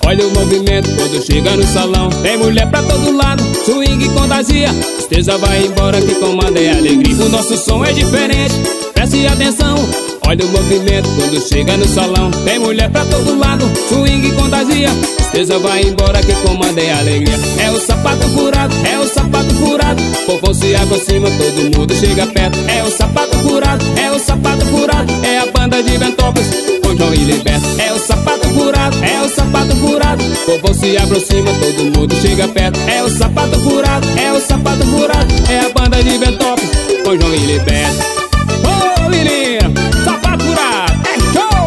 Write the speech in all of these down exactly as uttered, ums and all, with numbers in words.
Olha o movimento quando chega no salão. Tem mulher pra todo lado, swing contagia. Tristeza vai embora, que comanda é alegria. O nosso som é diferente, preste atenção. Olha o movimento quando chega no salão. Tem mulher pra todo lado, swing contagia. Tristeza vai embora, que comanda é alegria. É o sapato furado, é o sapato furado. O povão se aproxima, todo mundo chega perto. É o sapato furado, é o sapato furado. É a banda de Ventópolis, com João e Liberto. É o sapato furado, é o sapato furado. O povão se aproxima, todo mundo chega perto. É o sapato furado, é o sapato furado. É a banda de Ventópolis, com João e Liberto. Ô, oh, menino, sapato furado, é show!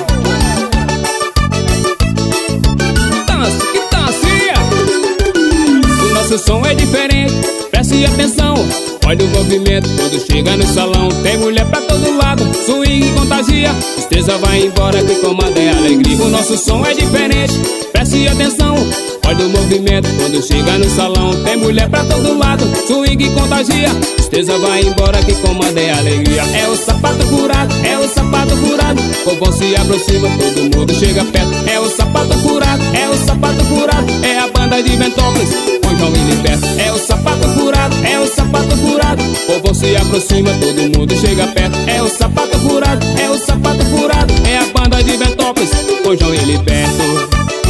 Dança, que dancinha! O nosso som é diferente, preste atenção. Olha o movimento quando chega no salão. Tem mulher pra todo lado, swing contagia. Tristeza vai embora, que comanda é alegria. O nosso som é diferente, preste atenção. Olha o movimento quando chega no salão. Tem mulher pra todo lado, swing contagia. Tristeza vai embora, que comanda é alegria. É o sapato furado, é o sapato furado. O povão se aproxima, todo mundo chega perto. É o sapato furado, é o sapato furado. É a banda de Ventópolis, com João e Liberto. É o sapato furado, é o sapato furado. O povão se aproxima, todo mundo chega perto. É o sapato furado, é o sapato furado. É a banda de Ventópolis, com João e Liberto.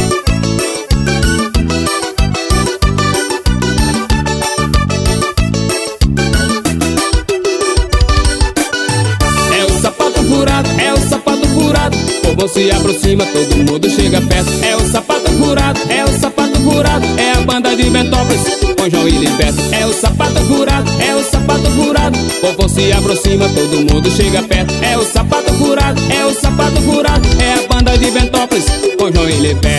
É o sapato furado, é o sapato furado. O povão se aproxima, todo mundo chega perto. É o sapato furado, é o sapato furado. É a banda de Ventópolis, com João e Liberto. É o sapato furado, é o sapato furado. O povão se aproxima, todo mundo chega perto. É o sapato furado, é o sapato furado. É a banda de Ventópolis, com João e Liberto.